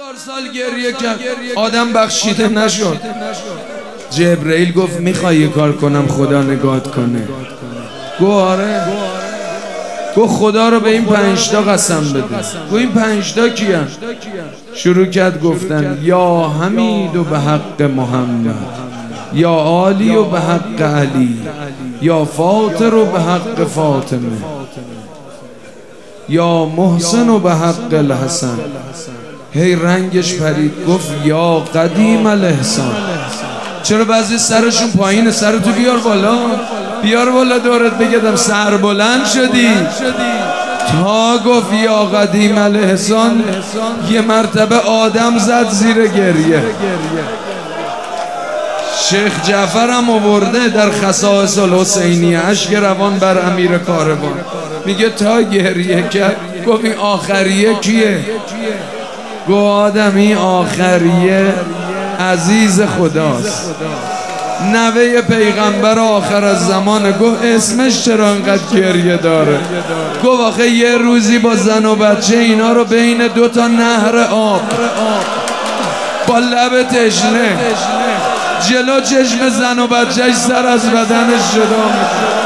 سال گریه کرد، آدم بخشیده نشد. جبرئیل گفت میخوای یه کار کنم خدا نگات کنه؟ گفت آره. گفت خدا رو به این 5 تا قسم بده. گفت این 5 تا کیان؟ شروع کرد گفتن یا حمید و به حق محمد، یا عالی و به حق علی، یا فاطر و به حق فاطمه، یا محسن و به حق الحسن. هی رنگش پرید، گفت یا قدیم الاحسان. چرا بعضی سرشون پایینه؟ سرتو بیار بالا، بیار بالا دورت بگردم. سر بلند شدی تا گفت یا قدیم الاحسان، یه مرتبه آدم زد زیر گریه. شیخ جعفر هم آورده در خصائص الحسینیه، اشک روان بر امیر کاروان. میگه تا گریه کرد. گفت این آخریه کیه؟ گفت آدمی آخریه عزیز خداست، نوه پیغمبر آخر از زمان. گفت اسمش چرا انقدر گریه داره؟ گفت آخه یه روزی با زن و بچه اینا رو بین 2 تا نهر آب با لب تشنه جلو چشم زن و بچهش سر از بدنش جدا می‌کنه.